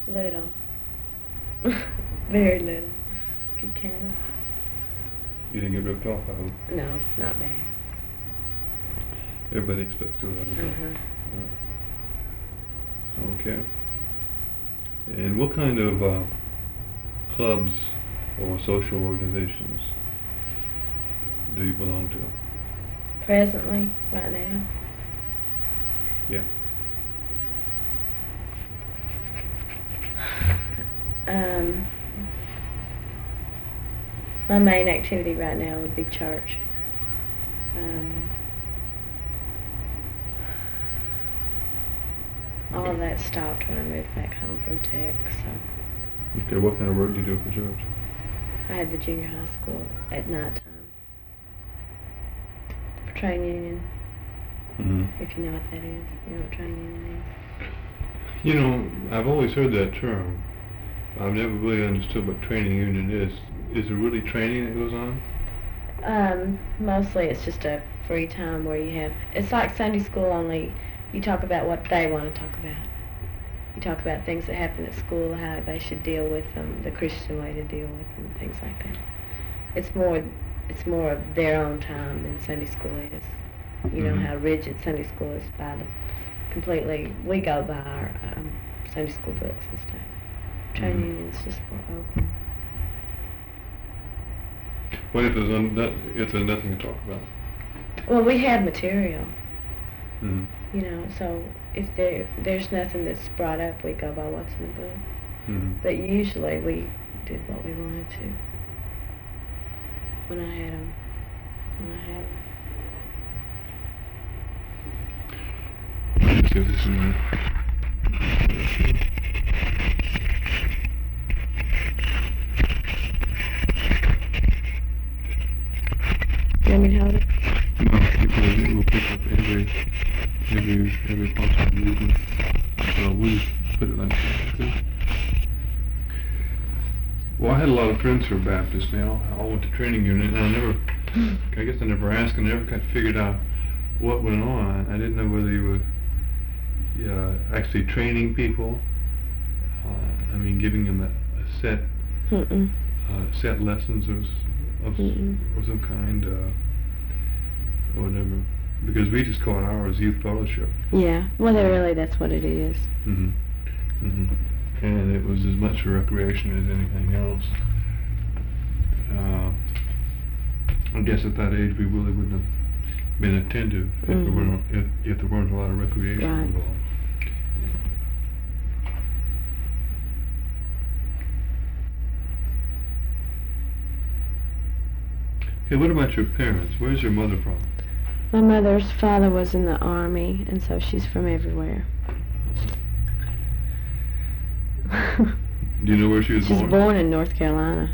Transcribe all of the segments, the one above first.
Little. Very little. If you can. You didn't get ripped off, I hope. No, not bad. Everybody expects to have it. Okay. And what kind of clubs or social organizations do you belong to? Presently, right now. Yeah. My main activity right now would be church. All of that stopped when I moved back home from Tech, so. Okay, what kind of work do you do at the church? I had the junior high school at nighttime. For trade union. If you know what that is. You know what trade union is? You know, I've always heard that term. I've never really understood what training union is. Is it really training that goes on? Mostly it's just a free time where you have, it's like Sunday school, only you talk about what they want to talk about. You talk about things that happen at school, how they should deal with them, the Christian way to deal with them, things like that. It's more of their own time than Sunday school is. You know how rigid Sunday school is by the completely, we go by our Sunday school books and stuff. Trade union's just more open. What if there's nothing to talk about? Well, we have material. Mm-hmm. You know, so if there's nothing that's brought up, we go by what's in the book. Mm-hmm. But usually we did what we wanted to. When I had them. Let's give this a minute. You want me to hold it? No, because it will pick up every possible movement. So we'll just put it like that. Okay? Well, I had a lot of friends who are Baptists now. I all went to training unit, and I guess I never asked and never got figured out what went on. I didn't know whether you were actually training people. Giving them a set set lessons of some kind, or whatever. Because we just call it ours youth fellowship. Yeah. Well, that's what it is. And it was as much for recreation as anything else. I guess at that age we really wouldn't have been attentive if there weren't a lot of recreation involved. Okay, what about your parents? Where's your mother from? My mother's father was in the Army, and so she's from everywhere. Do you know where she was born? She was born in North Carolina.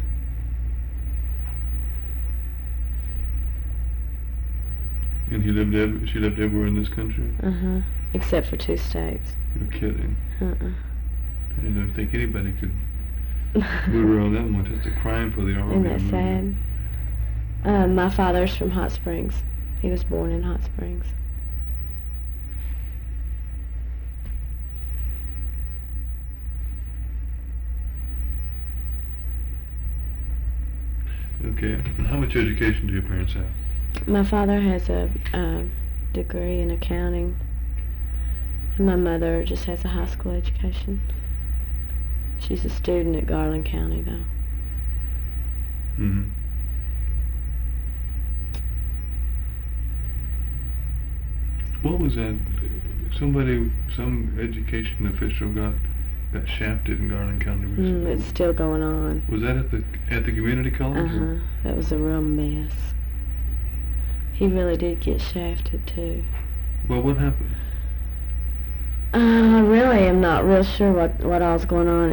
And she lived everywhere in this country? Except for 2 states. You're kidding. I didn't think anybody could move around that much. It's a crime for the Army. Isn't that sad? My father's from Hot Springs. He was born in Hot Springs. Okay. And how much education do your parents have? My father has a degree in accounting. And my mother just has a high school education. She's a student at Garland County, though. What was that? Some education official got shafted in Garland County recently. It's still going on. Was that at the community college? That was a real mess. He really did get shafted too. Well, what happened? I really am not real sure what all's going on.